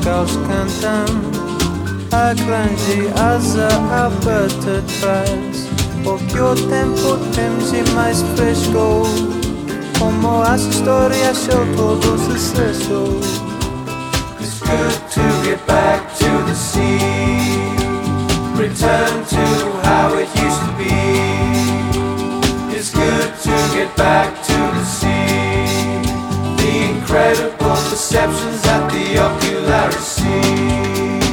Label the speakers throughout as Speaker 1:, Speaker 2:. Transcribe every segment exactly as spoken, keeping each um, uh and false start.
Speaker 1: caos cantam, a grande asa aberta atrás, porque o tempo temos e mais fresco, como as histórias show todo sucesso.
Speaker 2: It's good to get back to the sea, return to how it used to be. It's good to get back to the sea, the incredible perceptions at the ocular sea.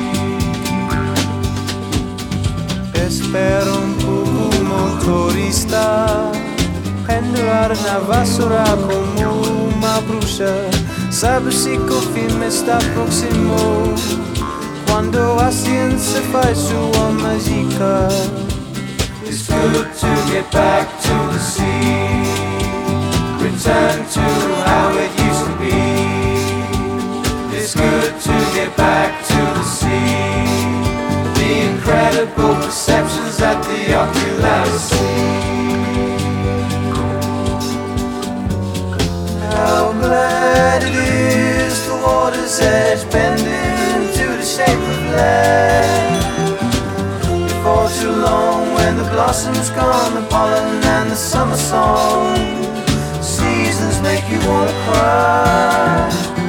Speaker 1: Espera um pouco, motorista, pendurar na vassoura como uma bruxa. Sabe-se que o fim está próximo, quando a ciência faz sua mágica.
Speaker 2: It's good to get back to the sea, return to how it used to be. It's good to get back to the sea, the incredible perceptions at the ocular sea.
Speaker 1: How glad it is the water's edge bending to the shape of land. Before too long, when the blossoms gone, the pollen and the summer song, seasons make you wanna cry.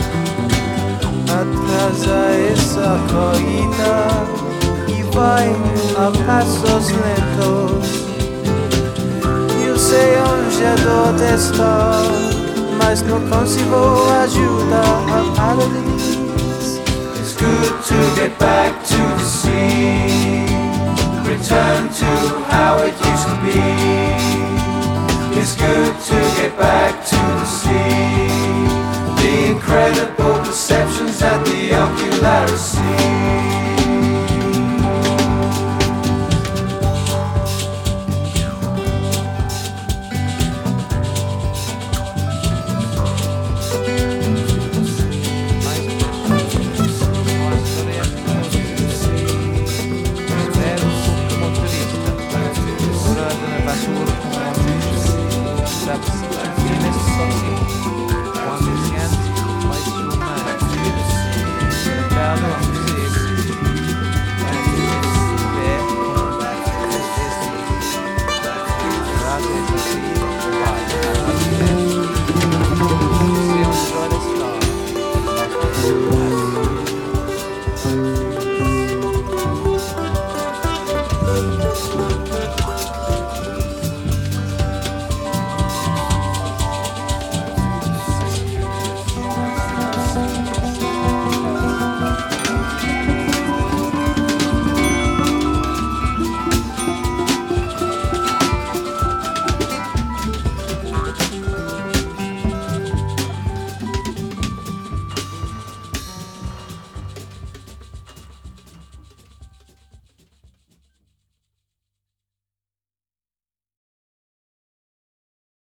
Speaker 1: Atrasa essa corrida e vai a passos lentos. Eu sei onde a dor está, mas não consigo ajuda a parar.
Speaker 2: It's good to get back to the sea, return to how it used to be. It's good to get back to the sea, the incredible perceptions at the ocular sea.